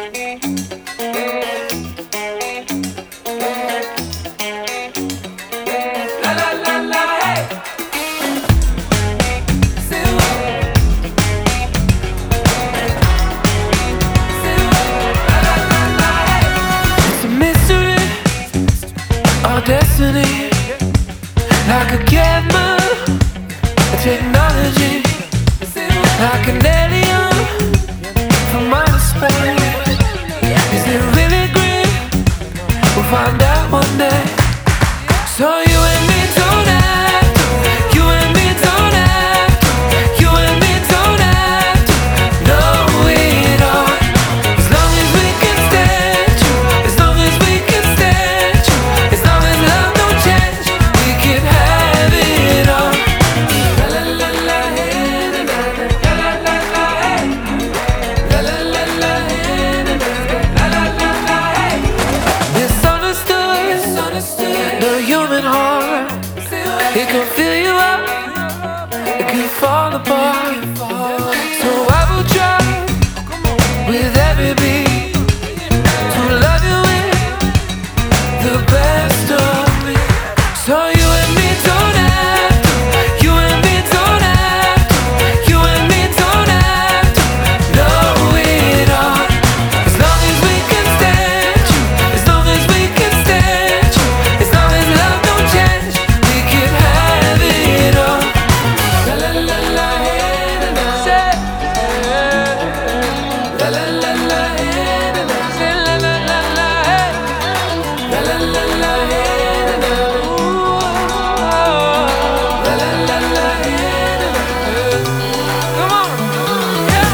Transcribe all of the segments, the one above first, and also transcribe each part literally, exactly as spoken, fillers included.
Destiny, like a gamma, a technology, like an alien from outer space. Is it really green? We'll find out one day. So you and me don't have to, you and me don't have to, you and me don't have to know it all. As long as we can stand true, as long as we can stand true, as long as love don't change, we can have it all. La la la la hey, la la la la hey, la la la la hey, la la la la hey. Misunderstood, misunderstood. The human heart, it can fill you up, it can fall apart. So I will try with every beat to love you with the best of me. So you and me don't have to, you and me don't have to, you and me don't have to know it all. As long as we can stand true, as long as we can stand true, as long as love don't change, we can have it all. La la la la hey, la la say, la la la la hey, la la say, la la la la hey, la la la la hey, la la ooh, la la la la hey, la la. Come on, yeah.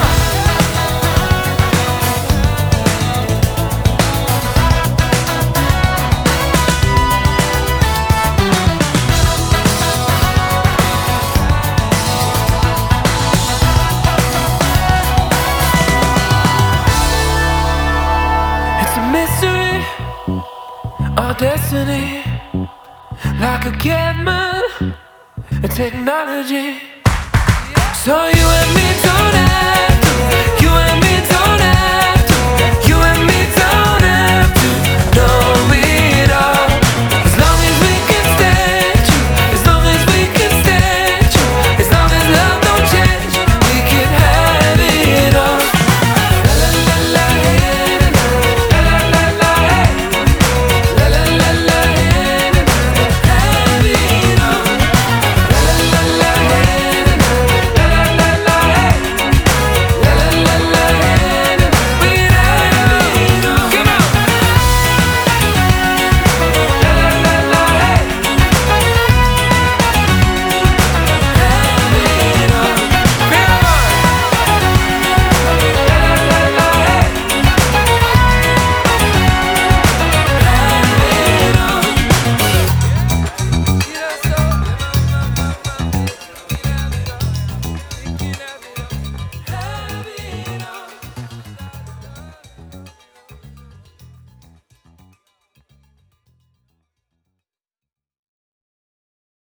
It's a mystery, our destiny, like a gamma, a technology. So you and me don't have